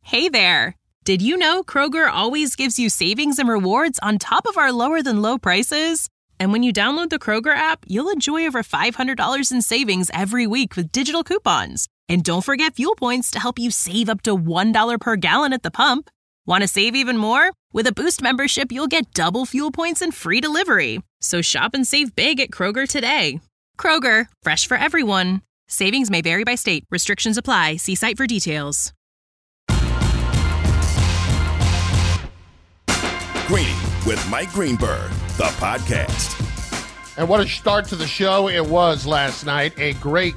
Hey there! Did you know Kroger always gives you savings and rewards on top of our lower-than-low prices? And when you download the Kroger app, you'll enjoy over $500 in savings every week with digital coupons. And don't forget fuel points to help you save up to $1 per gallon at the pump. Want to save even more? With a Boost membership, you'll get double fuel points and free delivery. So shop and save big at Kroger today. Kroger, fresh for everyone. Savings may vary by state. Restrictions apply. See site for details. Greeny with Mike Greenberg, the podcast. And what a start to the show it was last night. A great,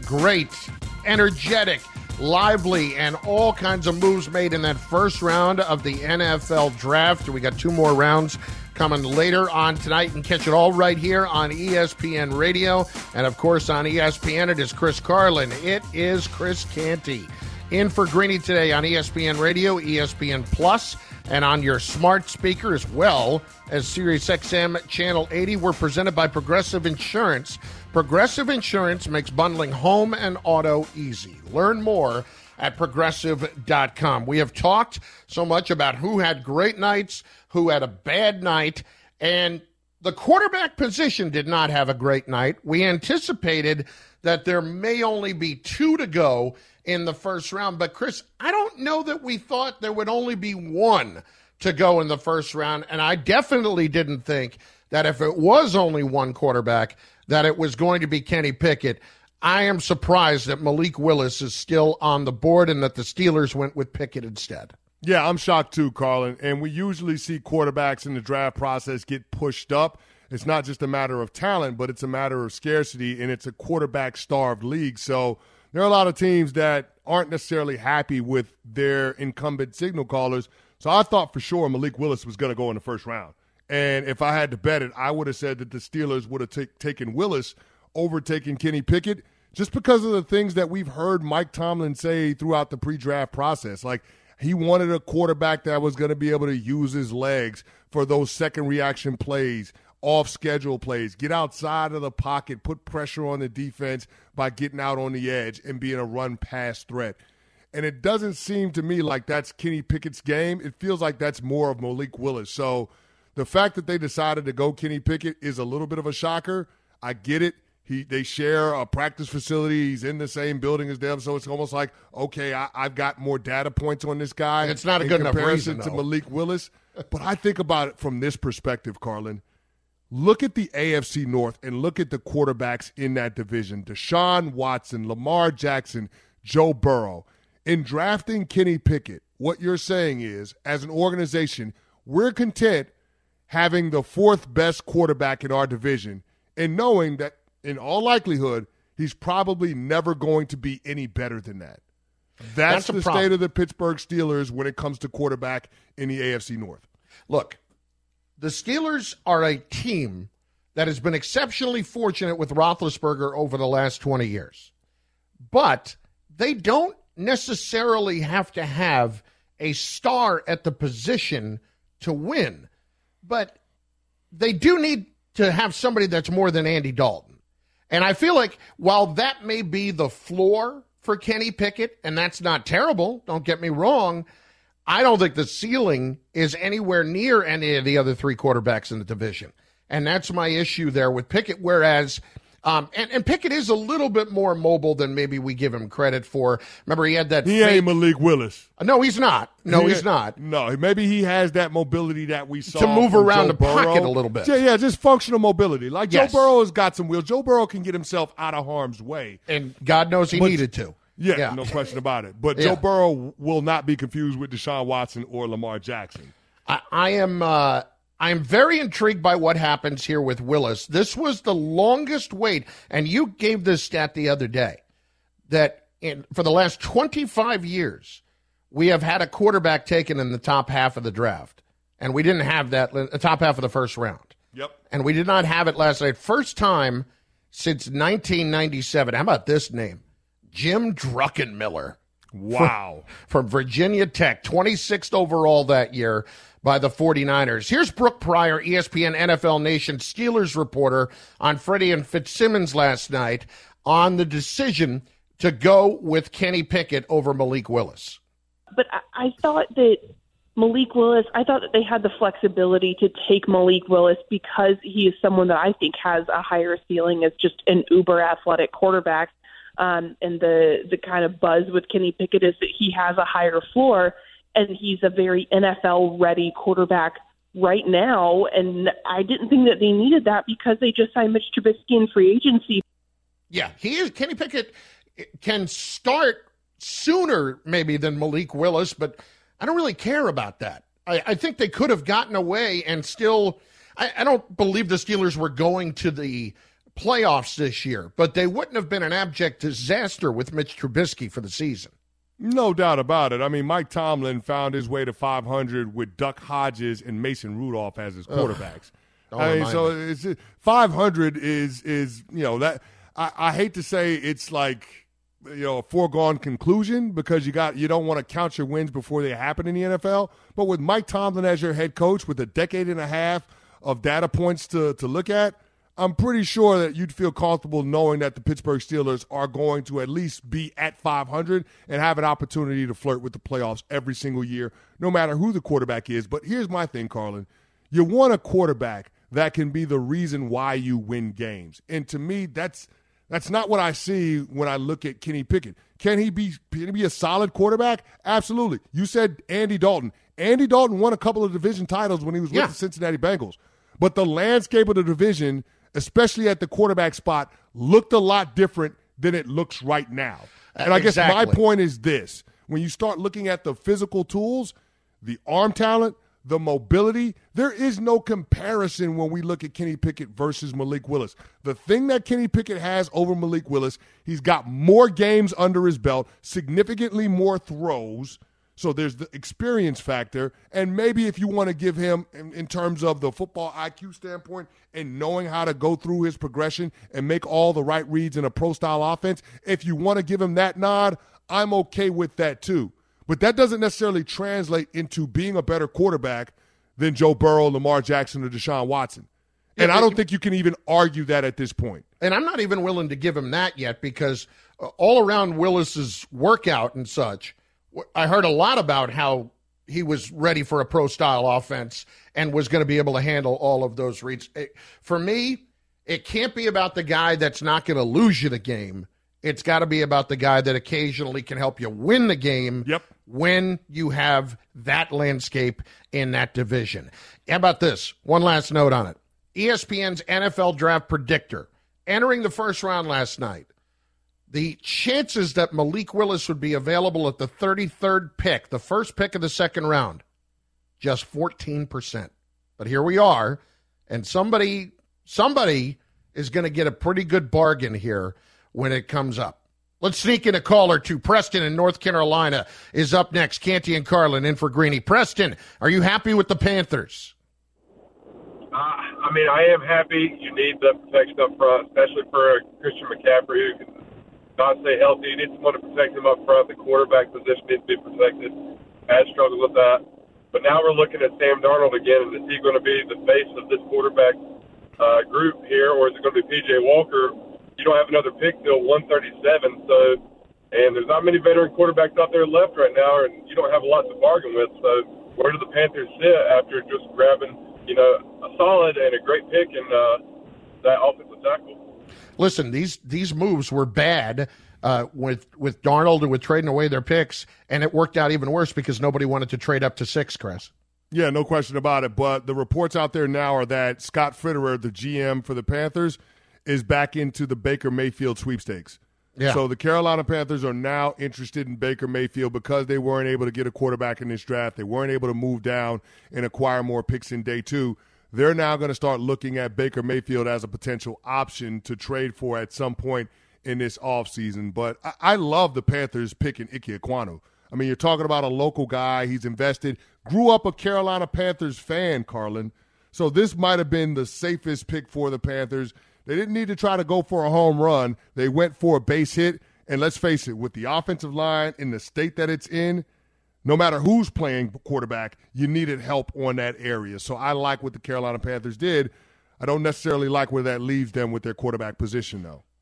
energetic, lively, and all kinds of moves made in that first round of the NFL draft. We got two more rounds coming later on tonight, and catch it all right here on ESPN Radio. And, of course, on ESPN, it is Chris Carlin. It is Chris Canty. In for Greeny today on ESPN Radio, ESPN Plus, and on your smart speaker as well as SiriusXM Channel 80. We're presented by Progressive Insurance. Progressive Insurance makes bundling home and auto easy. Learn more at Progressive.com. We have talked so much about who had great nights, who had a bad night, and the quarterback position did not have a great night. We anticipated that there may only be two to go in the first round. But, Chris, I don't know that we thought there would only be one to go in the first round, and I definitely didn't think that if it was only one quarterback, that it was going to be Kenny Pickett. I am surprised that Malik Willis is still on the board and that the Steelers went with Pickett instead. Yeah, I'm shocked too, Carlin. And we usually see quarterbacks in the draft process get pushed up. It's not just a matter of talent, but it's a matter of scarcity, and it's a quarterback-starved league. So there are a lot of teams that aren't necessarily happy with their incumbent signal callers. So I thought for sure Malik Willis was going to go in the first round. And if I had to bet it, I would have said that the Steelers would have taken Willis over taking Kenny Pickett just because of the things that we've heard Mike Tomlin say throughout the pre-draft process. Like, he wanted a quarterback that was going to be able to use his legs for those second reaction plays, off-schedule plays, get outside of the pocket, put pressure on the defense by getting out on the edge and being a run-pass threat. And it doesn't seem to me like that's Kenny Pickett's game. It feels like that's more of Malik Willis. So the fact that they decided to go Kenny Pickett is a little bit of a shocker. I get it. They share a practice facility. He's in the same building as them, so it's almost like, okay, I've got more data points on this guy. It's not a good enough reason, to Malik Willis. But I think about it from this perspective, Carlin. Look at the AFC North and look at the quarterbacks in that division. Deshaun Watson, Lamar Jackson, Joe Burrow. In drafting Kenny Pickett, what you're saying is, as an organization, we're content having the fourth best quarterback in our division and knowing that in all likelihood, he's probably never going to be any better than that. That's the state of the Pittsburgh Steelers when it comes to quarterback in the AFC North. Look, the Steelers are a team that has been exceptionally fortunate with Roethlisberger over the last 20 years. But they don't necessarily have to have a star at the position to win. But they do need to have somebody that's more than Andy Dalton. And I feel like while that may be the floor for Kenny Pickett, and that's not terrible, don't get me wrong, I don't think the ceiling is anywhere near any of the other three quarterbacks in the division. And that's my issue there with Pickett, whereas and Pickett is a little bit more mobile than maybe we give him credit for. Remember, he had that He ain't Malik Willis. No, he's not. He's not. No, maybe he has that mobility that we saw to move around Joe the Burrow. pocket a little bit. Yeah, just functional mobility. Like Yes. Joe Burrow has got some wheels. Joe Burrow can get himself out of harm's way. And God knows he needed to. Yeah, no question about it. But Joe Burrow will not be confused with Deshaun Watson or Lamar Jackson. I am very intrigued by what happens here with Willis. This was the longest wait, and you gave this stat the other day, that for the last 25 years, we have had a quarterback taken in the top half of the draft, and we didn't have that, the top half of the first round. Yep. And we did not have it last night. First time since 1997. How about this name? Jim Druckenmiller. Wow. From Virginia Tech, 26th overall that year by the 49ers. Here's Brooke Pryor, ESPN NFL Nation Steelers reporter, on Freddie and Fitzsimmons last night on the decision to go with Kenny Pickett over Malik Willis. But I thought that Malik Willis, I thought that they had the flexibility to take Malik Willis because he is someone that I think has a higher ceiling as just an uber athletic quarterback. And the kind of buzz with Kenny Pickett is that he has a higher floor, and he's a very NFL-ready quarterback right now. And I didn't think that they needed that because they just signed Mitch Trubisky in free agency. Yeah, he is. Kenny Pickett can start sooner maybe than Malik Willis, but I don't really care about that. I think they could have gotten away and still – I don't believe the Steelers were going to the playoffs this year, but they wouldn't have been an abject disaster with Mitch Trubisky for the season. No doubt about it. I mean, Mike Tomlin found his way to 500 with Duck Hodges and Mason Rudolph as his quarterbacks. I mean, so it's 500 is that I hate to say it's like – a foregone conclusion because you don't want to count your wins before they happen in the NFL. But with Mike Tomlin as your head coach with a decade and a half of data points to look at, I'm pretty sure that you'd feel comfortable knowing that the Pittsburgh Steelers are going to at least be at 500 and have an opportunity to flirt with the playoffs every single year, no matter who the quarterback is. But here's my thing, Carlin. You want a quarterback that can be the reason why you win games. And to me, that's not what I see when I look at Kenny Pickett. Can he be a solid quarterback? Absolutely. You said Andy Dalton. Andy Dalton won a couple of division titles when he was with the Cincinnati Bengals. But the landscape of the division, especially at the quarterback spot, looked a lot different than it looks right now. And I guess my point is this. When you start looking at the physical tools, the arm talent, the mobility, there is no comparison when we look at Kenny Pickett versus Malik Willis. The thing that Kenny Pickett has over Malik Willis, he's got more games under his belt, significantly more throws. So there's the experience factor. And maybe if you want to give him, in terms of the football IQ standpoint and knowing how to go through his progression and make all the right reads in a pro-style offense, if you want to give him that nod, I'm okay with that too. But that doesn't necessarily translate into being a better quarterback than Joe Burrow, Lamar Jackson, or Deshaun Watson. And I don't think you can even argue that at this point. And I'm not even willing to give him that yet because all around Willis's workout and such, I heard a lot about how he was ready for a pro-style offense and was going to be able to handle all of those reads. For me, it can't be about the guy that's not going to lose you the game. It's got to be about the guy that occasionally can help you win the game when you have that landscape in that division. How about this? One last note on it. ESPN's NFL Draft Predictor, entering the first round last night, the chances that Malik Willis would be available at the 33rd pick, the first pick of the second round, just 14%. But here we are, and somebody is going to get a pretty good bargain here when it comes up. Let's sneak in a caller to Preston in North Carolina is up next. Canty and Carlin in for Greeny. Preston, are you happy with the Panthers? I am happy. You need the protection up front, especially for Christian McCaffrey, who can not stay healthy. You need someone to protect him up front. The quarterback position needs to be protected. Has struggled with that. But now we're looking at Sam Darnold again, and is he going to be the face of this quarterback group here, or is it going to be P.J. Walker? You don't have another pick till 137, and there's not many veteran quarterbacks out there left right now, and you don't have a lot to bargain with. So where do the Panthers sit after just grabbing, a solid and a great pick in that offensive tackle? Listen, these moves were bad with Darnold and with trading away their picks, and it worked out even worse because nobody wanted to trade up to 6, Chris. Yeah, no question about it. But the reports out there now are that Scott Fitterer, the GM for the Panthers, is back into the Baker Mayfield sweepstakes. Yeah. So the Carolina Panthers are now interested in Baker Mayfield because they weren't able to get a quarterback in this draft. They weren't able to move down and acquire more picks in day 2. They're now going to start looking at Baker Mayfield as a potential option to trade for at some point in this offseason. But I love the Panthers picking Ike Ekwonu. I mean, you're talking about a local guy. He's invested, grew up a Carolina Panthers fan, Carlin. So this might have been the safest pick for the Panthers. They didn't need to try to go for a home run. They went for a base hit. And let's face it, with the offensive line in the state that it's in, no matter who's playing quarterback, you needed help on that area. So I like what the Carolina Panthers did. I don't necessarily like where that leaves them with their quarterback position, though.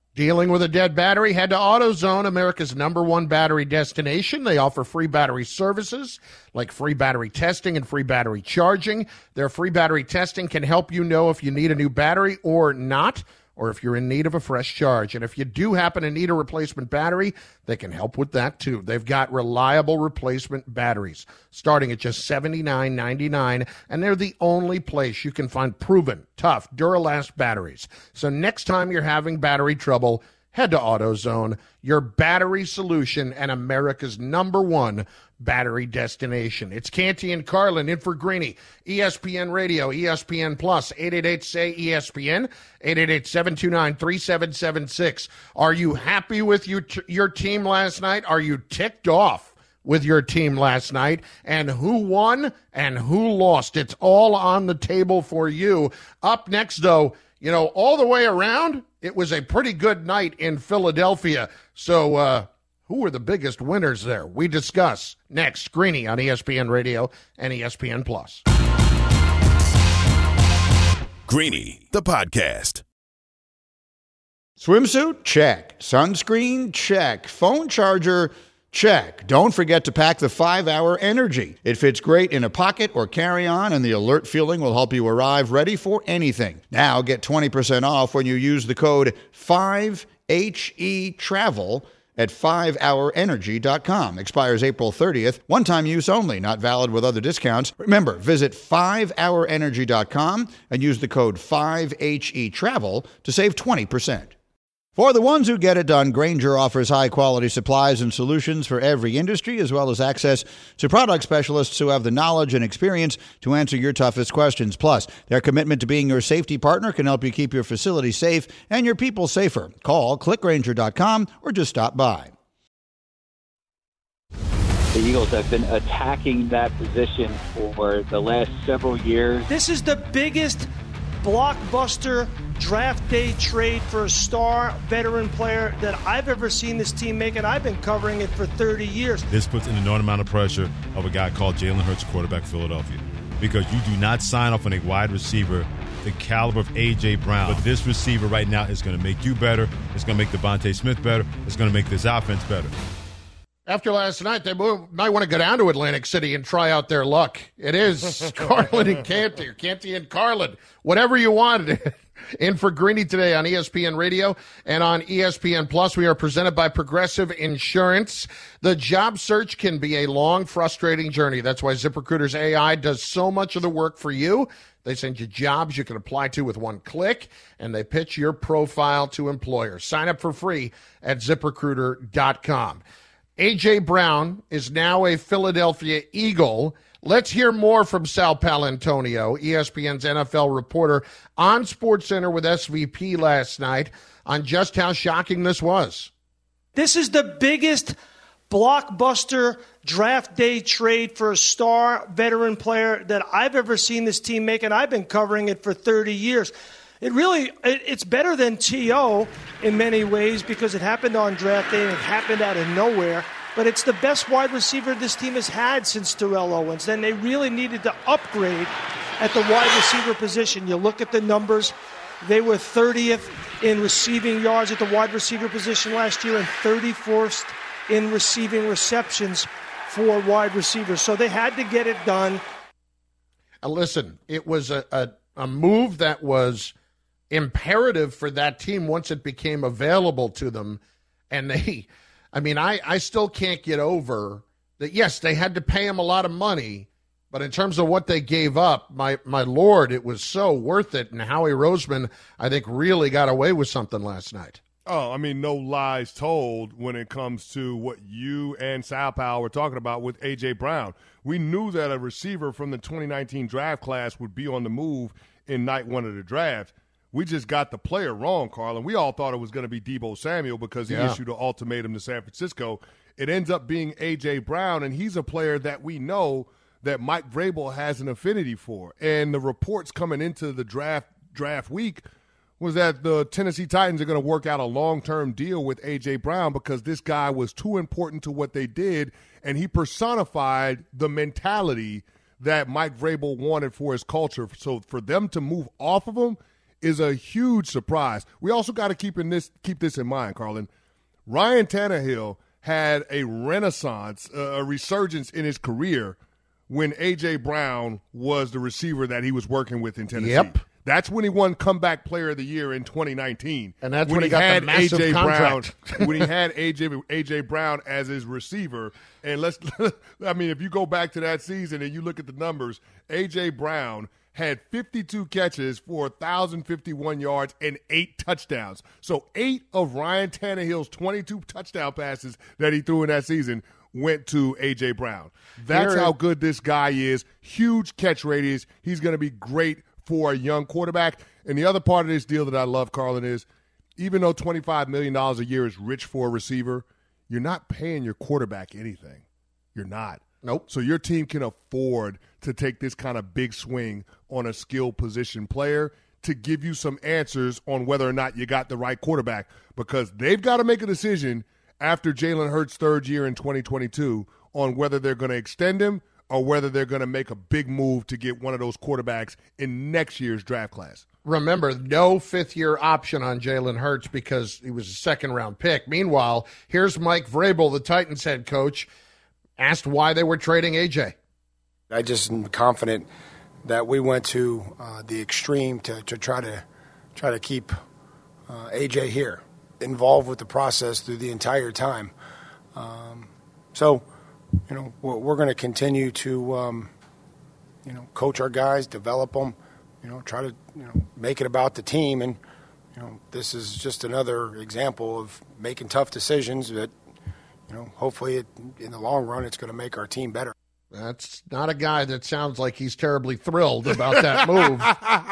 Dealing with a dead battery? Head to AutoZone, America's #1 battery destination. They offer free battery services like free battery testing and free battery charging. Their free battery testing can help you know if you need a new battery or not, or if you're in need of a fresh charge. And if you do happen to need a replacement battery, they can help with that too. They've got reliable replacement batteries starting at just $79.99, and they're the only place you can find proven, tough, Duralast batteries. So next time you're having battery trouble, head to AutoZone, your battery solution and America's #1 battery destination. It's Canty and Carlin in for Greeny. ESPN Radio, ESPN Plus, 888-SAY-ESPN, 888-729-3776. Are you happy with your team last night? Are you ticked off with your team last night? And who won and who lost? It's all on the table for you. Up next, though, all the way around, it was a pretty good night in Philadelphia. So, who were the biggest winners there? We discuss next. Greeny on ESPN Radio and ESPN Plus. Greeny, the podcast. Swimsuit? Check. Sunscreen? Check. Phone charger? Check. Don't forget to pack the 5-Hour Energy. It fits great in a pocket or carry-on, and the alert feeling will help you arrive ready for anything. Now get 20% off when you use the code 5HETRAVEL at 5hourenergy.com. Expires April 30th. One-time use only. Not valid with other discounts. Remember, visit 5hourenergy.com and use the code 5HETRAVEL to save 20%. For the ones who get it done, Grainger offers high-quality supplies and solutions for every industry, as well as access to product specialists who have the knowledge and experience to answer your toughest questions. Plus, their commitment to being your safety partner can help you keep your facility safe and your people safer. Call, clickgrainger.com, or just stop by. The Eagles have been attacking that position for the last several years. This is the biggest blockbuster draft day trade for a star veteran player that I've ever seen this team make, and I've been covering it for 30 years. This puts an enormous amount of pressure of a guy called Jalen Hurts, quarterback Philadelphia, because you do not sign off on a wide receiver the caliber of A.J. Brown. But this receiver right now is going to make you better. It's going to make Devontae Smith better. It's going to make this offense better. After last night, they might want to go down to Atlantic City and try out their luck. It is Carlin and Canty, or Canty and Carlin, whatever you want. In for Greeny today on ESPN Radio and on ESPN Plus. We are presented by Progressive Insurance. The job search can be a long, frustrating journey. That's why ZipRecruiter's AI does so much of the work for you. They send you jobs you can apply to with one click, and they pitch your profile to employers. Sign up for free at ZipRecruiter.com. A.J. Brown is now a Philadelphia Eagle. Let's hear more from Sal Paolantonio, ESPN's NFL reporter, on SportsCenter with SVP last night on just how shocking this was. This is the biggest blockbuster draft day trade for a star veteran player that I've ever seen this team make, and I've been covering it for 30 years. It's better than T.O. in many ways because it happened on draft day and it happened out of nowhere. But it's the best wide receiver this team has had since Terrell Owens. Then they really needed to upgrade at the wide receiver position. You look at the numbers. They were 30th in receiving yards at the wide receiver position last year and 34th in receiving receptions for wide receivers. So they had to get it done. Listen, it was a move that was imperative for that team once it became available to them. And I still can't get over that. Yes, they had to pay him a lot of money, but in terms of what they gave up, my Lord, it was so worth it. And Howie Roseman, I think, really got away with something last night. Oh, no lies told when it comes to what you and Sal Powell were talking about with A.J. Brown. We knew that a receiver from the 2019 draft class would be on the move in night one of the draft. We just got the player wrong, Carlin. We all thought it was going to be Deebo Samuel because he issued an ultimatum to San Francisco. It ends up being A.J. Brown, and he's a player that we know that Mike Vrabel has an affinity for. And the reports coming into the draft week was that the Tennessee Titans are going to work out a long-term deal with A.J. Brown because this guy was too important to what they did, and he personified the mentality that Mike Vrabel wanted for his culture. So for them to move off of him, is a huge surprise. We also got to keep this in mind, Carlin. Ryan Tannehill had a renaissance, a resurgence in his career when A.J. Brown was the receiver that he was working with in Tennessee. Yep. That's when he won Comeback Player of the Year in 2019. And that's when he got the massive A.J. contract. Brown, when he had A.J. Brown as his receiver. And if you go back to that season and you look at the numbers, A.J. Brown had 52 catches for 1,051 yards and 8 touchdowns. So 8 of Ryan Tannehill's 22 touchdown passes that he threw in that season went to A.J. Brown. That's how good this guy is. Huge catch radius. He's going to be great for a young quarterback. And the other part of this deal that I love, Carlin, is even though $25 million a year is rich for a receiver, you're not paying your quarterback anything. You're not. Nope. So your team can afford to take this kind of big swing on a skilled position player to give you some answers on whether or not you got the right quarterback, because they've got to make a decision after Jalen Hurts' third year in 2022 on whether they're going to extend him or whether they're going to make a big move to get one of those quarterbacks in next year's draft class. Remember, no fifth-year option on Jalen Hurts because he was a second-round pick. Meanwhile, here's Mike Vrabel, the Titans head coach, asked why they were trading A.J. I just am confident that we went to the extreme to try to keep A.J. here, involved with the process through the entire time. We're going to continue to, coach our guys, develop them, try to, make it about the team. And, this is just another example of making tough decisions that, hopefully in the long run, it's going to make our team better. That's not a guy that sounds like he's terribly thrilled about that move.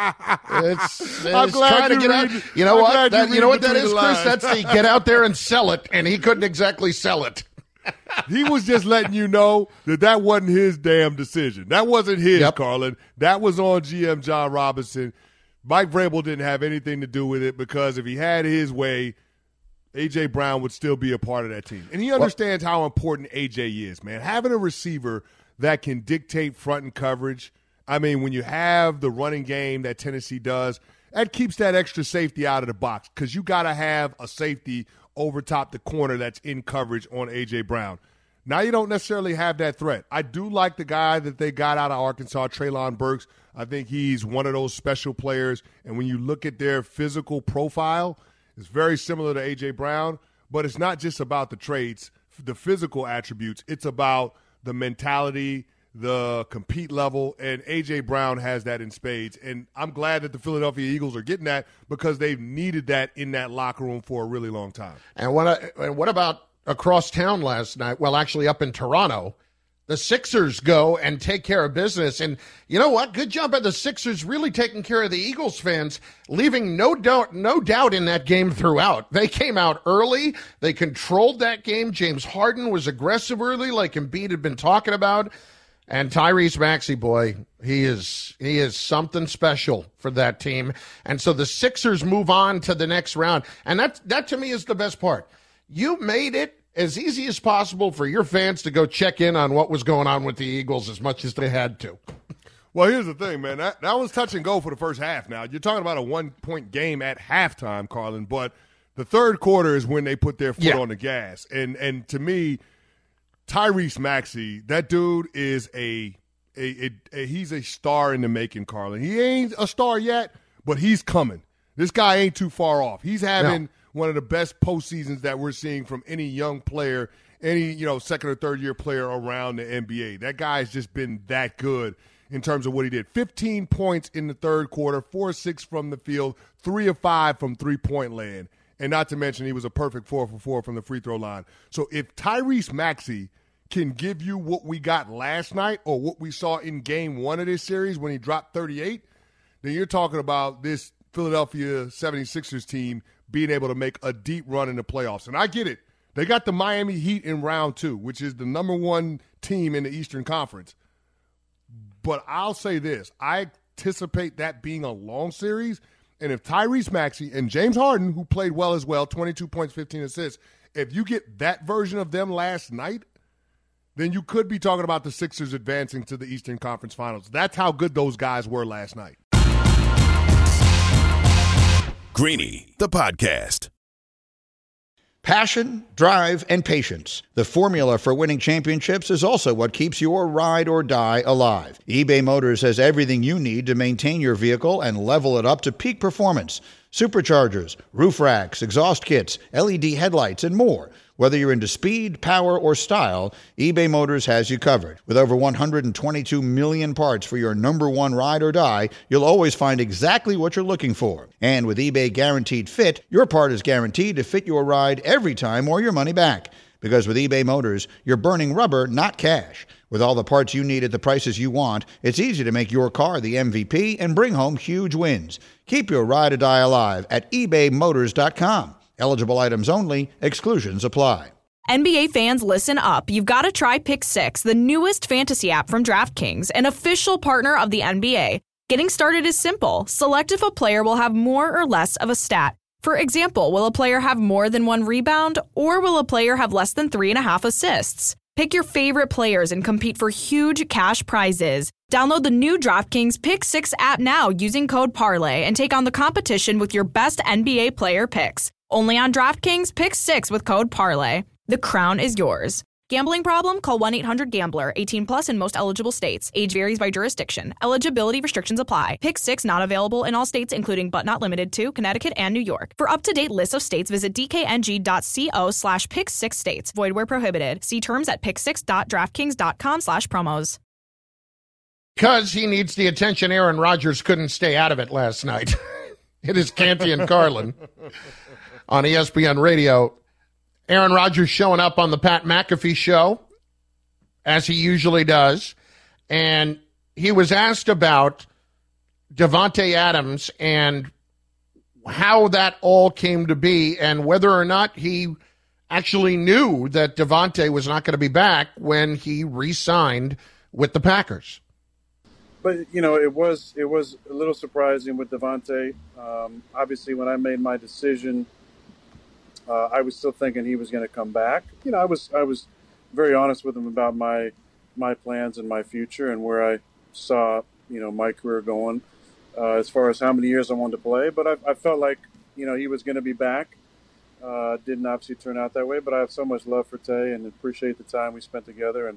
I'm glad you read. You know what? You know what that is, Chris? That's the get out there and sell it, and he couldn't exactly sell it. He was just letting you know that wasn't his damn decision. That wasn't his, Carlin. That was on GM John Robinson. Mike Vrabel didn't have anything to do with it, because if he had his way, A.J. Brown would still be a part of that team. And he understands how important A.J. is, man. Having a receiver that can dictate front and coverage. I mean, when you have the running game that Tennessee does, that keeps that extra safety out of the box, because you got to have a safety over top the corner that's in coverage on A.J. Brown. Now you don't necessarily have that threat. I do like the guy that they got out of Arkansas, Treylon Burks. I think he's one of those special players. And when you look at their physical profile, it's very similar to A.J. Brown, but it's not just about the traits, the physical attributes. It's about the mentality, the compete level, and A.J. Brown has that in spades. And I'm glad that the Philadelphia Eagles are getting that, because they've needed that in that locker room for a really long time. And what about across town last night? Well, actually up in Toronto, the Sixers go and take care of business. And you know what? Good job by the Sixers really taking care of the Eagles fans, leaving no doubt in that game throughout. They came out early. They controlled that game. James Harden was aggressive early, like Embiid had been talking about. And Tyrese Maxey, boy, he is something special for that team. And so the Sixers move on to the next round. And that to me is the best part. You made it as easy as possible for your fans to go check in on what was going on with the Eagles as much as they had to. Well, here's the thing, man. That was touch and go for the first half. Now, you're talking about a 1-point game at halftime, Carlin, but the third quarter is when they put their foot on the gas. And to me, Tyrese Maxey, that dude is he's a star in the making, Carlin. He ain't a star yet, but he's coming. This guy ain't too far off. He's having one of the best postseasons that we're seeing from any young player, any second or third year player around the NBA. That guy's just been that good in terms of what he did. 15 points in the third quarter, 4-6 from the field, 3 of 5 from three-point land. And not to mention he was a perfect 4 for 4 from the free throw line. So if Tyrese Maxey can give you what we got last night or what we saw in game 1 of this series when he dropped 38, then you're talking about this Philadelphia 76ers team being able to make a deep run in the playoffs. And I get it. They got the Miami Heat in round 2, which is the number 1 team in the Eastern Conference. But I'll say this. I anticipate that being a long series. And if Tyrese Maxey and James Harden, who played well as well, 22 points, 15 assists, if you get that version of them last night, then you could be talking about the Sixers advancing to the Eastern Conference Finals. That's how good those guys were last night. Greeny, the podcast. Passion, drive, and patience. The formula for winning championships is also what keeps your ride or die alive. eBay Motors has everything you need to maintain your vehicle and level it up to peak performance. Superchargers, roof racks, exhaust kits, LED headlights, and more. Whether you're into speed, power, or style, eBay Motors has you covered. With over 122 million parts for your number one ride or die, you'll always find exactly what you're looking for. And with eBay Guaranteed Fit, your part is guaranteed to fit your ride every time or your money back. Because with eBay Motors, you're burning rubber, not cash. With all the parts you need at the prices you want, it's easy to make your car the MVP and bring home huge wins. Keep your ride or die alive at ebaymotors.com. Eligible items only. Exclusions apply. NBA fans, listen up. You've got to try Pick 6, the newest fantasy app from DraftKings, an official partner of the NBA. Getting started is simple. Select if a player will have more or less of a stat. For example, will a player have more than 1 rebound, or will a player have less than 3.5 assists? Pick your favorite players and compete for huge cash prizes. Download the new DraftKings Pick 6 app now using code PARLAY and take on the competition with your best NBA player picks. Only on DraftKings Pick 6 with code PARLAY. The crown is yours. Gambling problem? Call 1-800-GAMBLER. 18 plus in most eligible states. Age varies by jurisdiction. Eligibility restrictions apply. Pick 6 not available in all states, including but not limited to Connecticut and New York. For up-to-date list of states, visit dkng.co/pick6states. Void where prohibited. See terms at pick6.draftkings.com/promos. Because he needs the attention, Aaron Rodgers couldn't stay out of it last night. It is Canty and Carlin on ESPN Radio. Aaron Rodgers showing up on the Pat McAfee show, as he usually does, and he was asked about Davante Adams and how that all came to be and whether or not he actually knew that Davante was not going to be back when he re-signed with the Packers. But, you know, it was a little surprising with Davante. Obviously, when I made my decision, I was still thinking he was going to come back. You know, I was very honest with him about my plans and my future and where I saw, you know, my career going as far as how many years I wanted to play. But I felt like, you know, he was going to be back. Didn't obviously turn out that way, but I have so much love for Tay and appreciate the time we spent together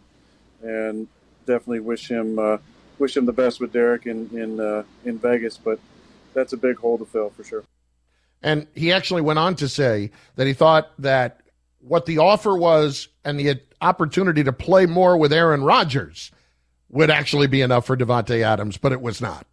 and definitely wish him the best with Derek in Vegas. But that's a big hole to fill for sure. And he actually went on to say that he thought that what the offer was and the opportunity to play more with Aaron Rodgers would actually be enough for Davante Adams, but it was not.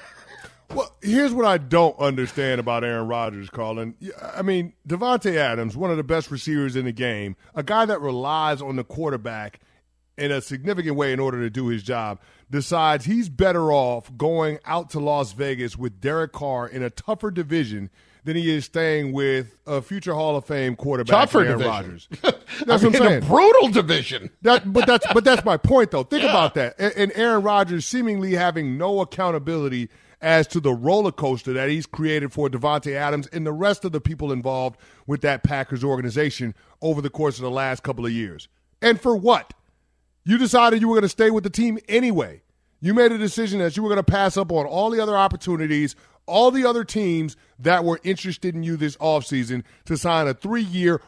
Well, here's what I don't understand about Aaron Rodgers, Carlin. I mean, Davante Adams, one of the best receivers in the game, a guy that relies on the quarterback in a significant way in order to do his job, decides he's better off going out to Las Vegas with Derek Carr in a tougher division than he is staying with a future Hall of Fame quarterback, Aaron Rodgers. That's what I'm saying. A brutal division. But that's my point, though. Think about that. And Aaron Rodgers seemingly having no accountability as to the roller coaster that he's created for Davante Adams and the rest of the people involved with that Packers organization over the course of the last couple of years. And for what? You decided you were going to stay with the team anyway. You made a decision that you were going to pass up on all the other opportunities, all the other teams that were interested in you this offseason to sign a 3-year,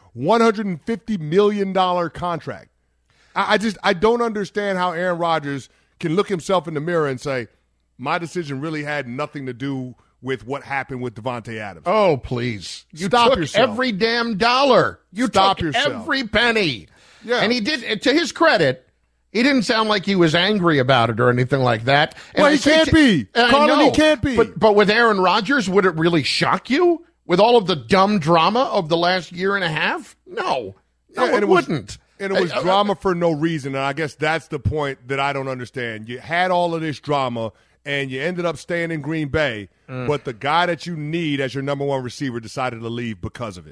$150 million contract. I don't understand how Aaron Rodgers can look himself in the mirror and say, my decision really had nothing to do with what happened with Davante Adams. Oh, please. You Stop took yourself. Every damn dollar. You Stop took yourself. every penny. Yeah. And he did, to his credit, he didn't sound like he was angry about it or anything like that. And well, he can't be. Colin, he can't be. But with Aaron Rodgers, would it really shock you? With all of the dumb drama of the last year and a half? No. No, Yeah, it wouldn't. And it was drama for no reason, and I guess that's the point that I don't understand. You had all of this drama, and you ended up staying in Green Bay, but the guy that you need as your number one receiver decided to leave because of it.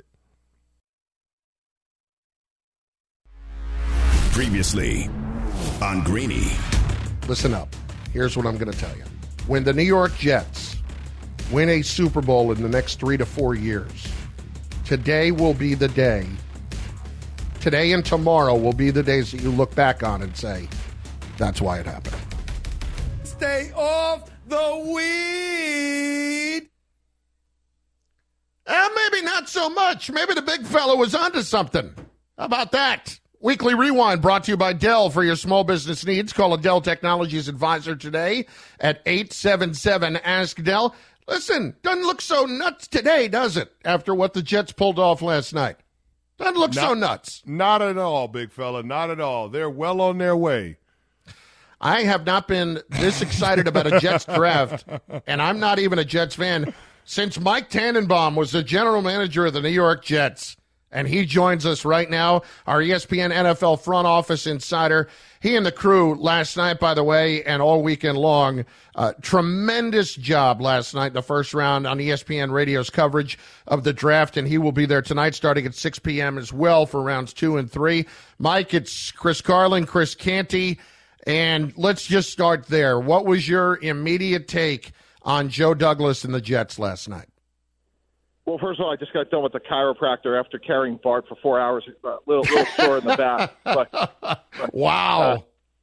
Previously on Greeny. Listen up. Here's what I'm going to tell you. When the New York Jets win a Super Bowl in the next 3 to 4 years, today will be the day. Today and tomorrow will be the days that you look back on and say, that's why it happened. Stay off the weed. Maybe not so much. Maybe the big fella was onto something. How about that? Weekly Rewind brought to you by Dell. For your small business needs, call a Dell Technologies advisor today at 877-ASK-DELL. Listen, doesn't look so nuts today, does it, after what the Jets pulled off last night? Doesn't look so nuts. Not at all, big fella. Not at all. They're well on their way. I have not been this excited about a Jets draft, and I'm not even a Jets fan, since Mike Tannenbaum was the general manager of the New York Jets. And he joins us right now, our ESPN NFL front office insider. He and the crew last night, by the way, and all weekend long, tremendous job last night in the first round on ESPN Radio's coverage of the draft, and he will be there tonight starting at 6 p.m. as well for rounds 2 and 3. Mike, it's Chris Carlin, Chris Canty, and let's just start there. What was your immediate take on Joe Douglas and the Jets last night? Well, first of all, I just got done with the chiropractor after carrying Bart for 4 hours. A little sore in the back. But, wow.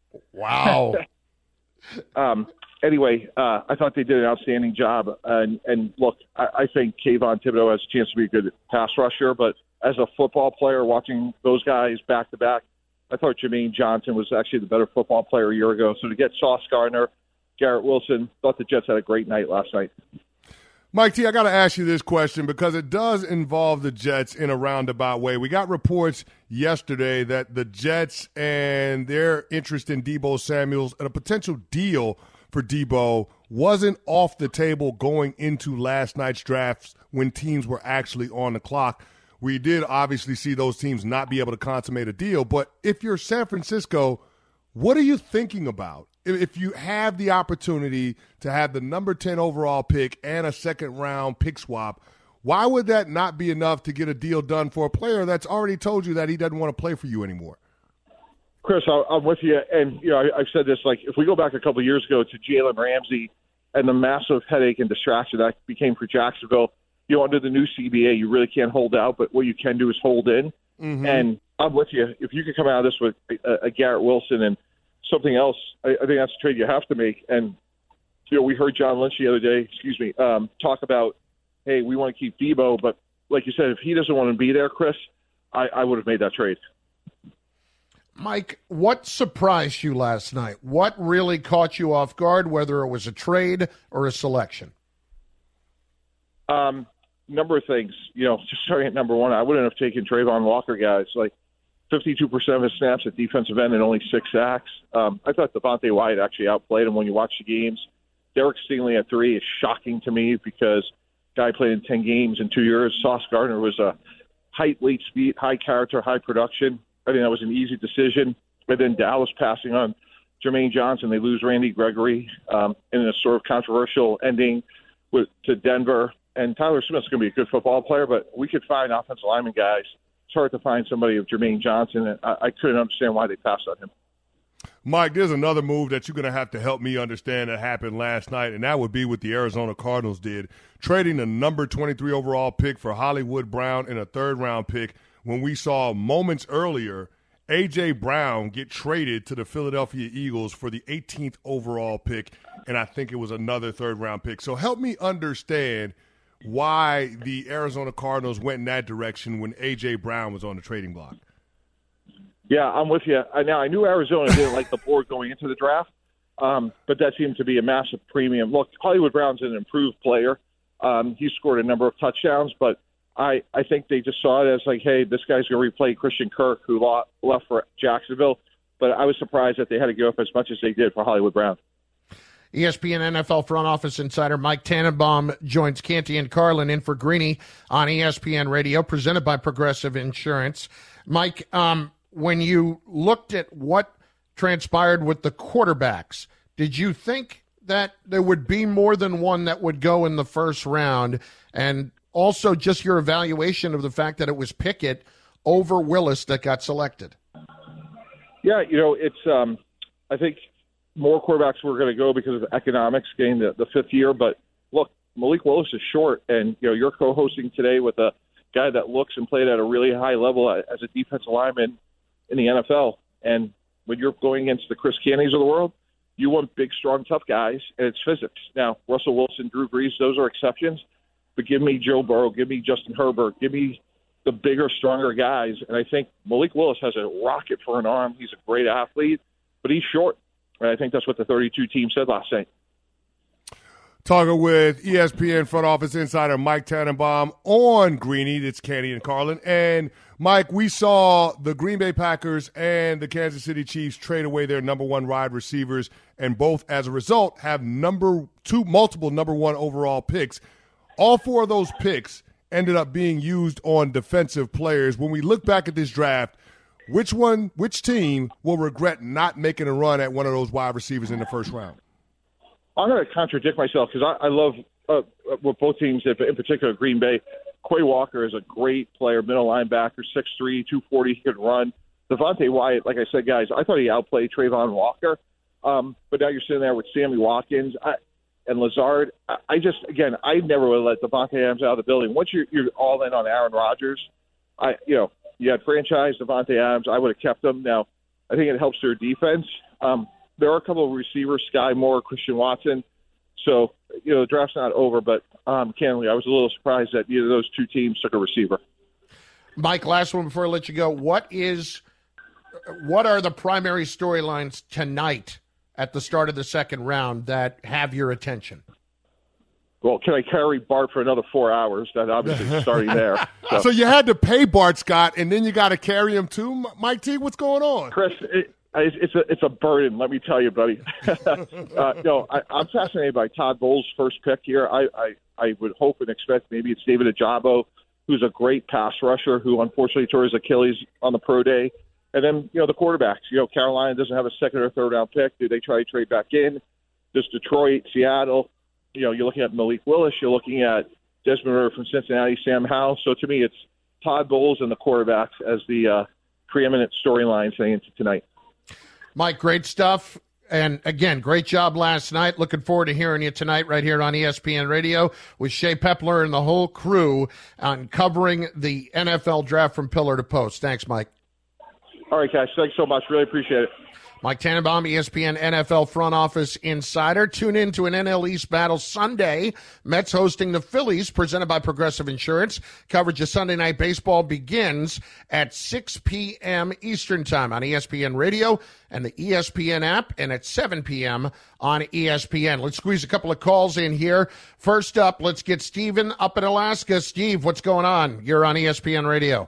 Anyway, I thought they did an outstanding job. And look, I think Kayvon Thibodeau has a chance to be a good pass rusher. But as a football player, watching those guys back-to-back, I thought Jermaine Johnson was actually the better football player a year ago. So to get Sauce Gardner, Garrett Wilson, thought the Jets had a great night last night. Mike T, I got to ask you this question because it does involve the Jets in a roundabout way. We got reports yesterday that the Jets and their interest in Deebo Samuels and a potential deal for Deebo wasn't off the table going into last night's drafts when teams were actually on the clock. We did obviously see those teams not be able to consummate a deal, but if you're San Francisco, what are you thinking about? If you have the opportunity to have the number 10 overall pick and a second-round pick swap, why would that not be enough to get a deal done for a player that's already told you that he doesn't want to play for you anymore? Chris, I'm with you. And, I've said this, like, if we go back a couple of years ago to Jalen Ramsey and the massive headache and distraction that became for Jacksonville, under the new CBA, you really can't hold out, but what you can do is hold in. Mm-hmm. And I'm with you. If you could come out of this with a Garrett Wilson and something else, I think that's a trade you have to make. And, we heard John Lynch the other day, talk about, hey, we want to keep Deebo. But like you said, if he doesn't want to be there, Chris, I would have made that trade. Mike, what surprised you last night? What really caught you off guard, whether it was a trade or a selection? Number of things. Just starting at number one, I wouldn't have taken Trayvon Walker, guys. Like, 52% of his snaps at defensive end and only 6 sacks. I thought Devontae Wyatt actually outplayed him when you watch the games. Derek Stingley at 3 is shocking to me because guy played in 10 games in 2 years. Sauce Gardner was a height, late speed, high character, high production. I think that was an easy decision. But then Dallas passing on Jermaine Johnson. They lose Randy Gregory in a sort of controversial ending to Denver. And Tyler Smith's going to be a good football player, but we could find offensive lineman guys. It's hard to find somebody of Jermaine Johnson, and I couldn't understand why they passed on him. Mike, there's another move that you're going to have to help me understand that happened last night, and that would be what the Arizona Cardinals did, trading the number 23 overall pick for Hollywood Brown and a third-round pick when we saw moments earlier A.J. Brown get traded to the Philadelphia Eagles for the 18th overall pick, and I think it was another third-round pick. So help me understand why the Arizona Cardinals went in that direction when A.J. Brown was on the trading block. Yeah, I'm with you. Now, I knew Arizona didn't like the board going into the draft, but that seemed to be a massive premium. Look, Hollywood Brown's an improved player. He scored a number of touchdowns, but I think they just saw it as like, hey, this guy's going to replay Christian Kirk, who left for Jacksonville. But I was surprised that they had to give up as much as they did for Hollywood Brown. ESPN NFL front office insider Mike Tannenbaum joins Canty and Carlin in for Greeny on ESPN Radio, presented by Progressive Insurance. Mike, when you looked at what transpired with the quarterbacks, did you think that there would be more than one that would go in the first round? And also just your evaluation of the fact that it was Pickett over Willis that got selected. Yeah, it's I think more quarterbacks were going to go because of economics getting the fifth year. But look, Malik Willis is short, and you're co-hosting today with a guy that looks and played at a really high level as a defensive lineman in the NFL. And when you're going against the Chris Cantys of the world, you want big, strong, tough guys, and it's physics. Now, Russell Wilson, Drew Brees, those are exceptions. but give me Joe Burrow, give me Justin Herbert, give me the bigger, stronger guys. And I think Malik Willis has a rocket for an arm. He's a great athlete, but he's short. And I think that's what the 32 team said last night. Talking with ESPN front office insider Mike Tannenbaum on Greeny. It's Canty and Carlin. And, Mike, we saw the Green Bay Packers and the Kansas City Chiefs trade away their number one wide receivers, and both, as a result, have multiple number one overall picks. All four of those picks ended up being used on defensive players. When we look back at this draft, which team will regret not making a run at one of those wide receivers in the first round? I'm going to contradict myself because I love what both teams, in particular Green Bay. Quay Walker is a great player, middle linebacker, 6'3", 240, he could run. Devontae Wyatt, like I said, guys, I thought he outplayed Trayvon Walker. But now you're sitting there with Sammy Watkins and Lazard. I never would have let Devontae Adams out of the building. Once you're all in on Aaron Rodgers, you had franchise Devontae Adams. I would have kept him. Now, I think it helps their defense. There are a couple of receivers, Sky Moore, Christian Watson. So, the draft's not over, but candidly, I was a little surprised that either of those two teams took a receiver. Mike, last one before I let you go. What are the primary storylines tonight at the start of the second round that have your attention? Well, can I carry Bart for another 4 hours? That obviously is starting there. So you had to pay Bart Scott, and then you got to carry him too? Mike T., what's going on? Chris, it's a burden, let me tell you, buddy. I'm fascinated by Todd Bowles' first pick here. I would hope and expect maybe it's David Ojabo, who's a great pass rusher who unfortunately tore his Achilles on the pro day. And then, the quarterbacks. Carolina doesn't have a second or third round pick. Do they try to trade back in? Does Detroit, Seattle? You're looking at Malik Willis. You're looking at Desmond Ridder from Cincinnati, Sam Howell. So to me, it's Todd Bowles and the quarterbacks as the preeminent storylines heading into tonight. Mike, great stuff. And, again, great job last night. Looking forward to hearing you tonight right here on ESPN Radio with Shea Pepler and the whole crew on covering the NFL draft from pillar to post. Thanks, Mike. All right, guys. Thanks so much. Really appreciate it. Mike Tannenbaum, ESPN NFL front office insider. Tune in to an NL East battle Sunday. Mets hosting the Phillies, presented by Progressive Insurance. Coverage of Sunday Night Baseball begins at 6 p.m. Eastern Time on ESPN Radio and the ESPN app, and at 7 p.m. on ESPN. Let's squeeze a couple of calls in here. First up, let's get Steven up in Alaska. Steve, what's going on? You're on ESPN Radio.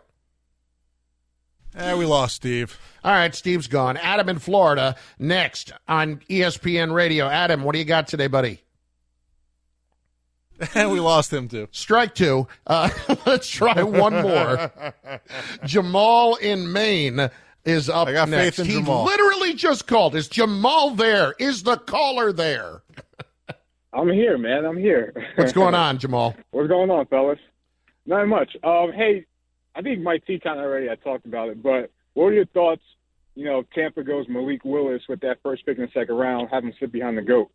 We lost Steve. All right, Steve's gone. Adam in Florida, next on ESPN Radio. Adam, what do you got today, buddy? We lost him, too. Strike two. Let's try one more. Jamal in Maine is up next. I got faith in Jamal. He literally just called. Is Jamal there? Is the caller there? I'm here, man. I'm here. What's going on, Jamal? What's going on, fellas? Not much. Hey, I think Mike T kind of already had talked about it, but what are your thoughts? Tampa goes Malik Willis with that first pick in the second round, have him sit behind the GOAT.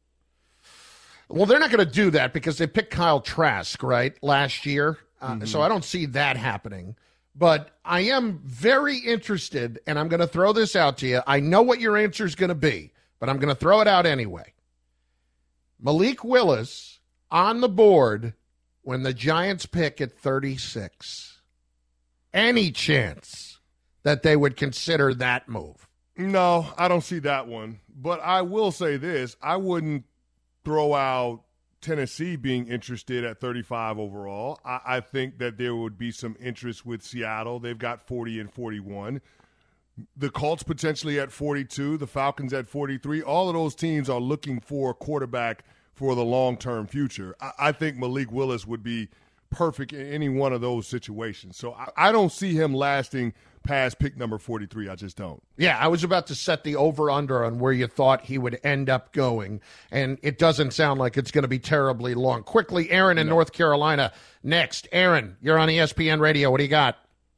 Well, they're not going to do that because they picked Kyle Trask, right, last year. So I don't see that happening. But I am very interested, and I'm going to throw this out to you. I know what your answer is going to be, but I'm going to throw it out anyway. Malik Willis on the board when the Giants pick at 36. Any chance that they would consider that move? No, I don't see that one. But I will say this. I wouldn't throw out Tennessee being interested at 35 overall. I think that there would be some interest with Seattle. They've got 40 and 41. The Colts potentially at 42, the Falcons at 43. All of those teams are looking for a quarterback for the long-term future. I think Malik Willis would be perfect in any one of those situations. So I don't see him lasting past pick number 43. I just don't. Yeah, I was about to set the over-under on where you thought he would end up going, and it doesn't sound like it's going to be terribly long. Quickly, Aaron in North Carolina next. Aaron, you're on ESPN Radio. What do you got?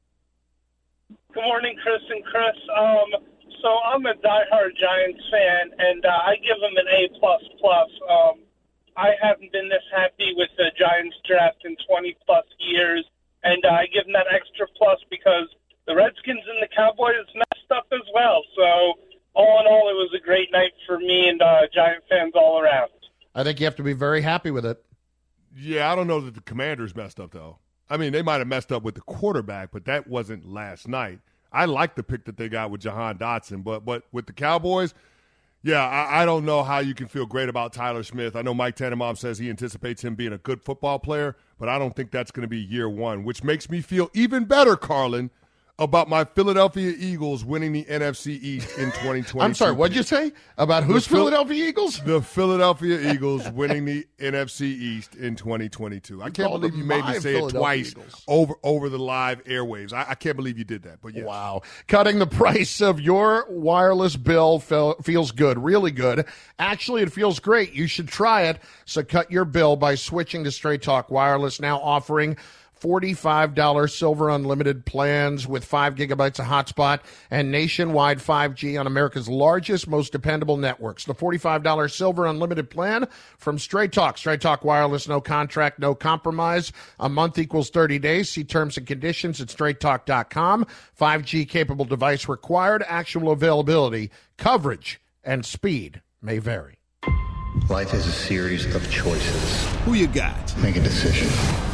Good morning, Chris and Chris. So I'm a diehard Giants fan, and I give them an A++. I haven't been this happy with the Giants draft in 20-plus years, and I give them that extra plus because the Redskins and the Cowboys messed up as well. So all in all, it was a great night for me and Giant fans all around. I think you have to be very happy with it. Yeah, I don't know that the Commanders messed up, though. I mean, they might have messed up with the quarterback, but that wasn't last night. I like the pick that they got with Jahan Dotson, but with the Cowboys, yeah, I don't know how you can feel great about Tyler Smith. I know Mike Tannenbaum says he anticipates him being a good football player, but I don't think that's going to be year one, which makes me feel even better, Carlin, about my Philadelphia Eagles winning the NFC East in 2022. I'm sorry, what'd you say? About whose Philadelphia Eagles? The Philadelphia Eagles winning the NFC East in 2022. I can't believe you made me say it twice over the live airwaves. I can't believe you did that. But yes. Wow. Cutting the price of your wireless bill feels good, really good. Actually, it feels great. You should try it. So cut your bill by switching to Straight Talk Wireless, now offering $45 Silver Unlimited plans with 5 gigabytes of hotspot and nationwide 5G on America's largest, most dependable networks. The $45 Silver Unlimited plan from Straight Talk. Straight Talk Wireless, no contract, no compromise. A month equals 30 days. See terms and conditions at straighttalk.com. 5G capable device required. Actual availability, coverage, and speed may vary. Life is a series of choices. Who you got? Make a decision.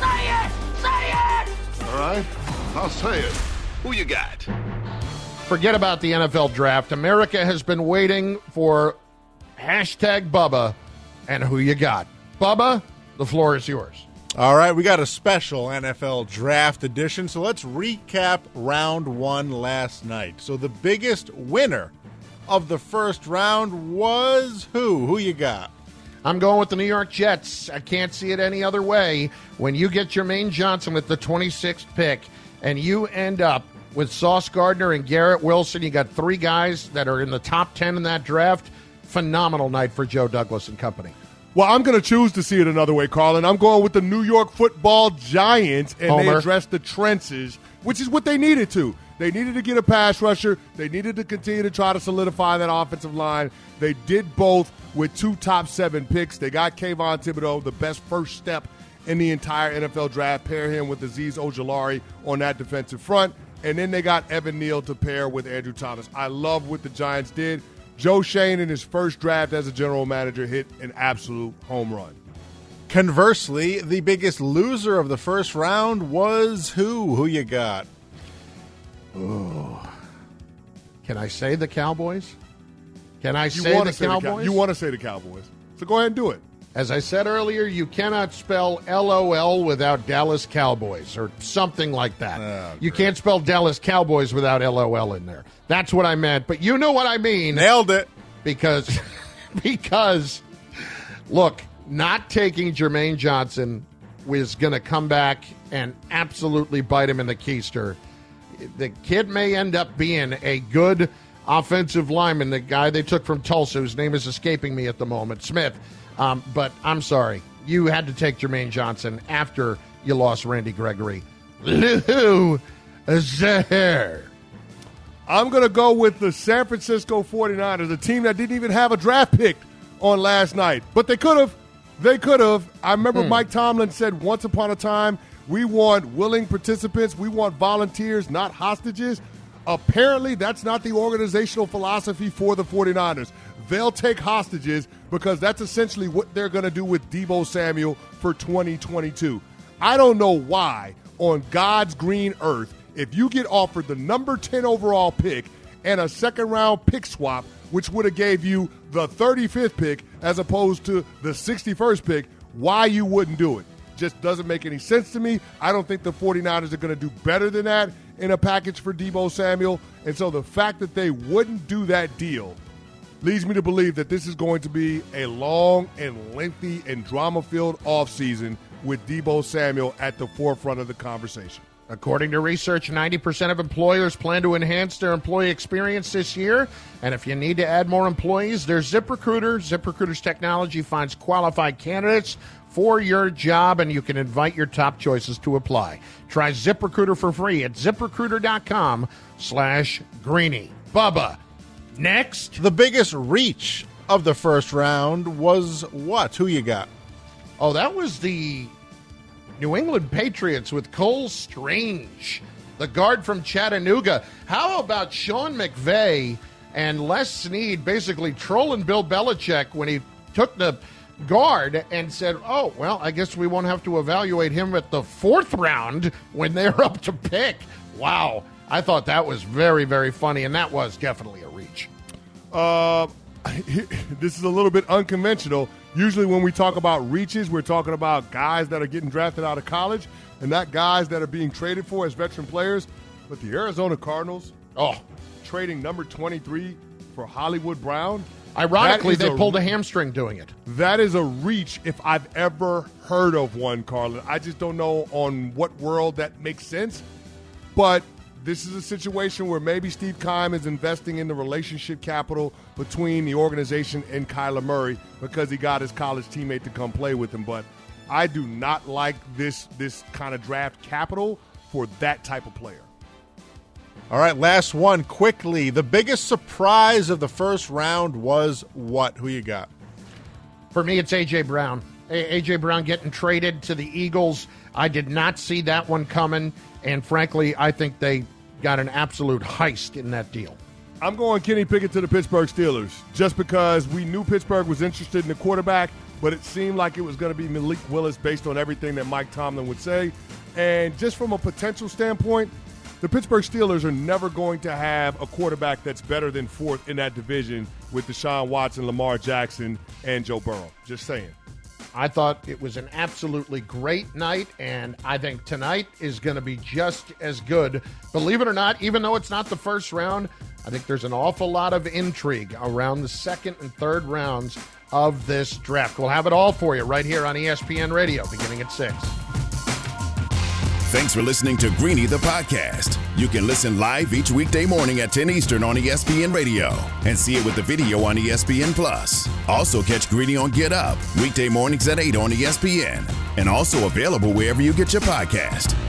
All right, I'll say it. Who you got? Forget about the NFL draft. America has been waiting for hashtag Bubba and who you got. Bubba, the floor is yours. All right, we got a special NFL draft edition, so let's recap round one last night. So the biggest winner of the first round was who? Who you got? I'm going with the New York Jets. I can't see it any other way. When you get Jermaine Johnson with the 26th pick and you end up with Sauce Gardner and Garrett Wilson, you got 3 guys that are in the top 10 in that draft. Phenomenal night for Joe Douglas and company. Well, I'm going to choose to see it another way, Carlin. I'm going with the New York Football Giants, and Homer. They addressed the trenches, which is what they needed to. They needed to get a pass rusher. They needed to continue to try to solidify that offensive line. They did both with 2 top 7 picks. They got Kayvon Thibodeau, the best first step in the entire NFL draft. Pair him with Azeez Ojulari on that defensive front. And then they got Evan Neal to pair with Andrew Thomas. I love what the Giants did. Joe Shane in his first draft as a general manager hit an absolute home run. Conversely, the biggest loser of the first round was who? Who you got? Oh. Can I say the Cowboys? Can I say the Cowboys? You want to say the Cowboys. So go ahead and do it. As I said earlier, you cannot spell LOL without Dallas Cowboys or something like that. Oh, you can't spell Dallas Cowboys without LOL in there. That's what I meant. But you know what I mean. Nailed it. Because, look, not taking Jermaine Johnson was going to come back and absolutely bite him in the keister. The kid may end up being a good offensive lineman, the guy they took from Tulsa, whose name is escaping me at the moment, Smith. But I'm sorry. You had to take Jermaine Johnson after you lost Randy Gregory. Lou Zaire. I'm going to go with the San Francisco 49ers, a team that didn't even have a draft pick on last night. But they could have. They could have. I remember Mike Tomlin said once upon a time, we want willing participants. We want volunteers, not hostages. Apparently, that's not the organizational philosophy for the 49ers. They'll take hostages because that's essentially what they're going to do with Deebo Samuel for 2022. I don't know why on God's green earth, if you get offered the number 10 overall pick and a second-round pick swap, which would have gave you the 35th pick as opposed to the 61st pick, why you wouldn't do it. Just doesn't make any sense to me. I don't think the 49ers are going to do better than that in a package for Deebo Samuel. And so the fact that they wouldn't do that deal leads me to believe that this is going to be a long and lengthy and drama-filled offseason with Deebo Samuel at the forefront of the conversation. According to research, 90% of employers plan to enhance their employee experience this year. And if you need to add more employees, there's ZipRecruiter. ZipRecruiter's technology finds qualified candidates for your job, and you can invite your top choices to apply. Try ZipRecruiter for free at ZipRecruiter.com/Greeny. Bubba, next. The biggest reach of the first round was what? Who you got? Oh, that was the New England Patriots with Cole Strange, the guard from Chattanooga. How about Sean McVay and Les Snead basically trolling Bill Belichick when he took the guard and said, oh, well, I guess we won't have to evaluate him at the 4th round when they're up to pick. Wow. I thought that was very, very funny, and that was definitely a reach. This is a little bit unconventional. Usually when we talk about reaches, we're talking about guys that are getting drafted out of college and not guys that are being traded for as veteran players. But the Arizona Cardinals, trading number 23 for Hollywood Brown. Ironically, they pulled a hamstring doing it. That is a reach if I've ever heard of one, Carlin. I just don't know on what world that makes sense. But this is a situation where maybe Steve Keim is investing in the relationship capital between the organization and Kyler Murray because he got his college teammate to come play with him. But I do not like this kind of draft capital for that type of player. All right, last one quickly. The biggest surprise of the first round was what? Who you got? For me, it's A.J. Brown. A.J. Brown getting traded to the Eagles. I did not see that one coming, and frankly, I think they got an absolute heist in that deal. I'm going Kenny Pickett to the Pittsburgh Steelers just because we knew Pittsburgh was interested in the quarterback, but it seemed like it was going to be Malik Willis based on everything that Mike Tomlin would say. And just from a potential standpoint, the Pittsburgh Steelers are never going to have a quarterback that's better than 4th in that division with Deshaun Watson, Lamar Jackson, and Joe Burrow. Just saying. I thought it was an absolutely great night, and I think tonight is going to be just as good. Believe it or not, even though it's not the first round, I think there's an awful lot of intrigue around the 2nd and 3rd rounds of this draft. We'll have it all for you right here on ESPN Radio beginning at 6. Thanks for listening to Greeny the podcast. You can listen live each weekday morning at 10 Eastern on ESPN Radio and see it with the video on ESPN Plus. Also catch Greeny on Get Up weekday mornings at 8 on ESPN and also available wherever you get your podcast.